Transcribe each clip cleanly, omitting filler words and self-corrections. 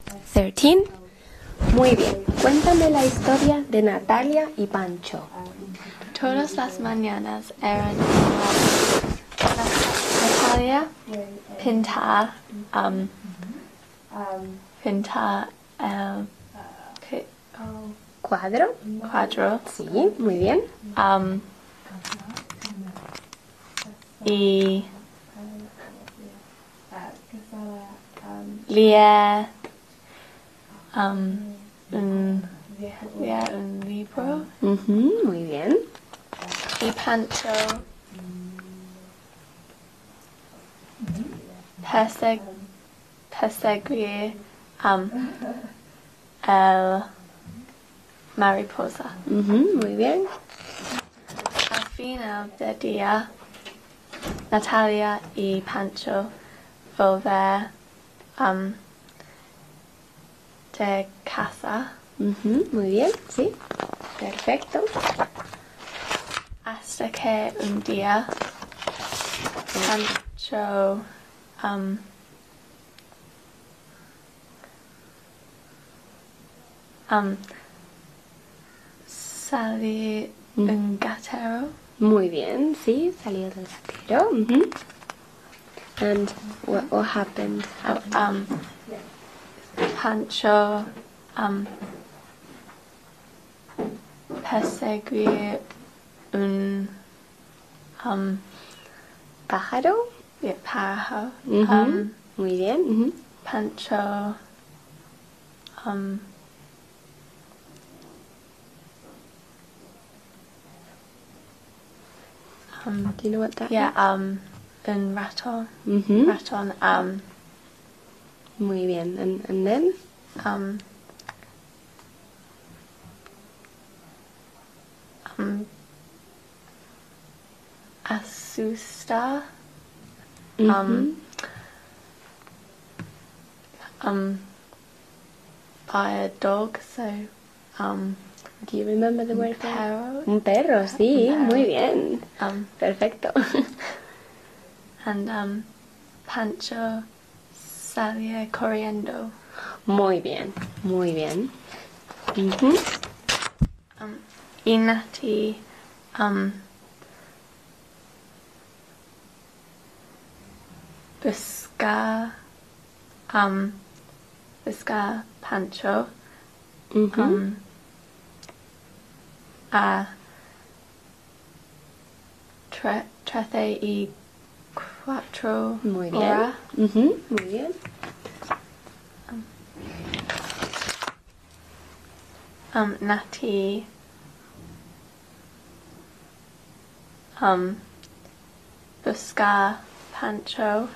13. Muy bien. Cuéntame la historia de Natalia y Pancho. Todas las mañanas eran iguales. Natalia pinta el ¿Cuadro? cuadro Sí, muy bien. y lee un libro. Muy bien. Y Pancho perseguir el mariposa. Muy bien. Al final del día, Natalia y Pancho volver de casa Muy bien, sí. Perfecto. hasta que un día Pancho salió un gatero. Muy bien, sí. Salió del gatero. And what happened? Pancho perseguir un ¿Pájaro? pájaro. Muy bien. Pancho Do you know what that un ratón. is? Ratón Muy bien. And then? Asusta by a dog, so Do you remember the word? perro. Un perro, sí. Un perro. Muy bien. Perfecto. And Pancho salió corriendo. Muy bien. Muy bien. Y Natty busca Pancho a 34 Muy bien. horas. Muy bien. Natty busca Pancho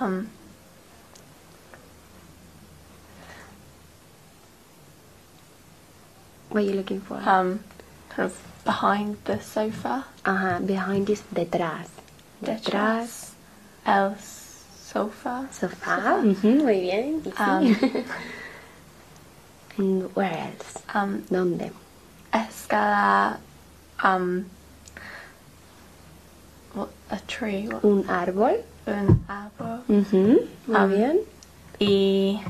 What are you looking for? kind of behind the sofa. Behind is detrás. Detrás el sofa. Sofá. Muy bien. Easy. And where else? ¿Dónde? Escala a tree. Un árbol. Un árbol. Muy bien. Y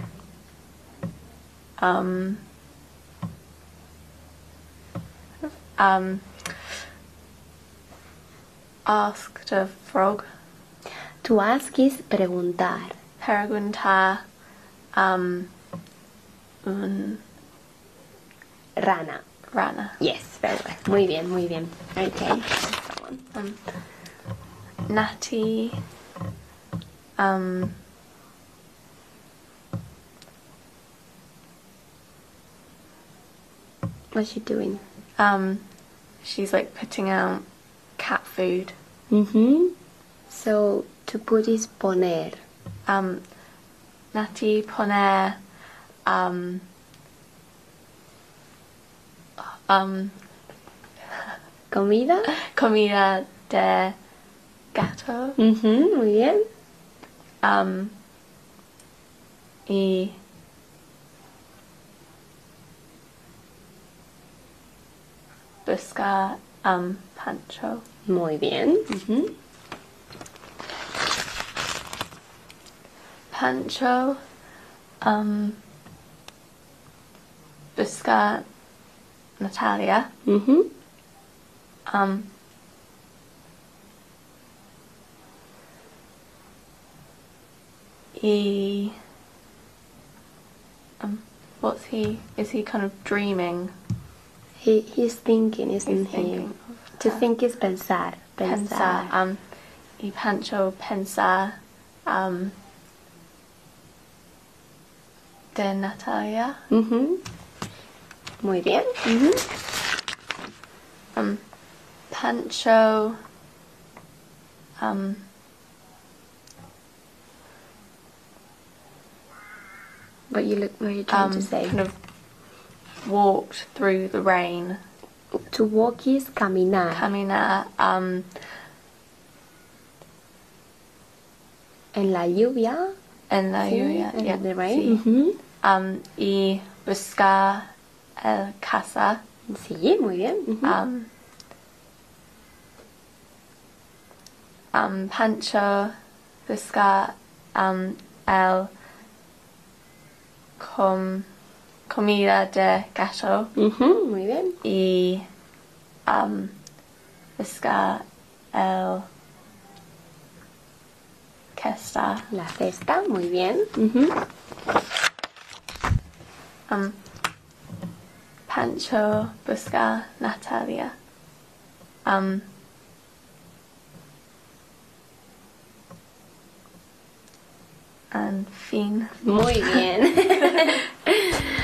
asked a frog. To ask is preguntar. Preguntar Rana. rana. Yes, very well. Muy bien, muy bien. Okay. Natty What's she doing? she's like putting out cat food. So, to put is poner. Natty poner Comida. comida de gato. Muy bien. Y busca Pancho. Muy bien. Pancho busca Natalia. Mhm. He what's he? Is he kind of dreaming? He's thinking, isn't He's he? thinking of To her. think is pensar. Pensar. Y Pancho pensa de Natalia. Mhm. Muy bien. Mhm. Pancho What are you trying to say? kind of walked through the rain. To walk is caminar. Caminar En la lluvia. en la Sí, lluvia. en Yeah, the rain. sí. Mhm. Y buscar el casa. Sí, muy bien. Mhm. Pancho busca el comida de gato. Mhm, muy bien. Y busca el cesta. La cesta, muy bien. Mhm. Pancho busca Natalia. And fin. Muy bien.